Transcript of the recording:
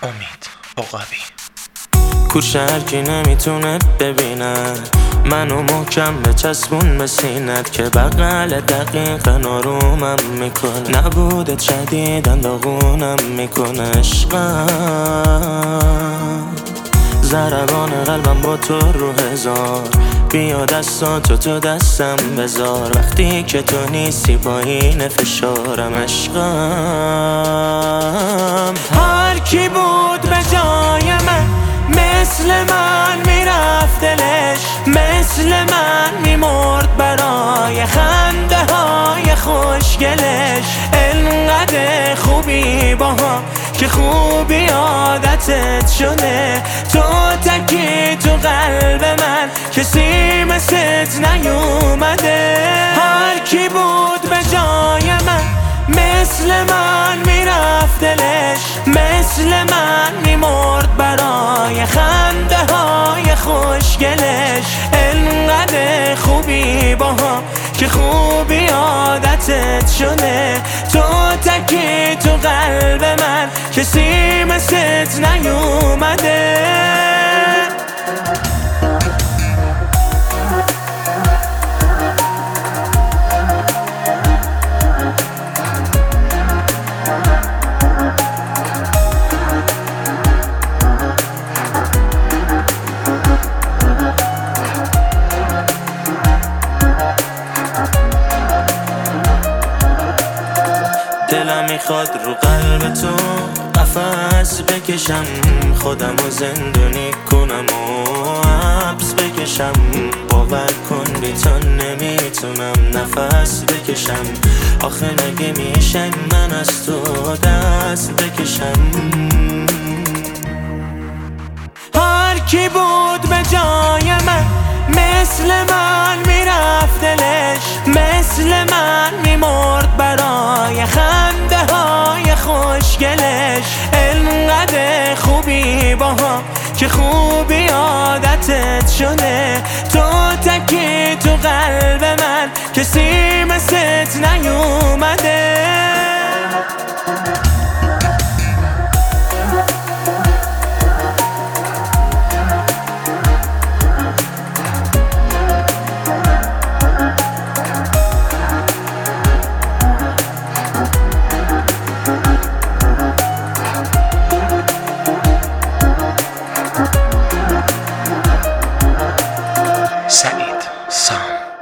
امید عقابی. کوچه هرکی نمیتونه ببینه منو محکم به چسبون به سینت که بغل دقیقا آرومم میکنه، نبودت شدیدن داغونم میکنه. عشقم ضربان قلبم با تو رو هزار، بیا دستاتو تو دستم بذار، وقتی که تو نیستی پایین فشارم. عشقم هر کی بود به جای من مثل من میرفت دلش، مثل من میمرد برای خنده های خوشگلش. انقدر خوبی با هم که خوبی عادتت شده، تو تکی تو قلب من کسی مثلت نیومده. هر کی بود به جای من مثل من میرفت دلش، مثل من میمرد برای خنده های خوشگلش. انقدر خوبی با هم که خوبی عادتت شده، تو تکی تو قلب من کسی مثلت نیومده. دلم میخواد رو قلب تو قفس بکشم، خودمو زندونی کنم و حبس بکشم. باور کن بی تو نمیتونم نفس بکشم، آخه نگه میشه من از تو دست بکشم. هر کی بود به جای من مثل من میرفت دلش، مثل من میمرد برای خنده های خوشگلش. انقدر خوبی با هم که خوبی عادتت شده، تو تکی تو قلب من کسی مثلت نیومده.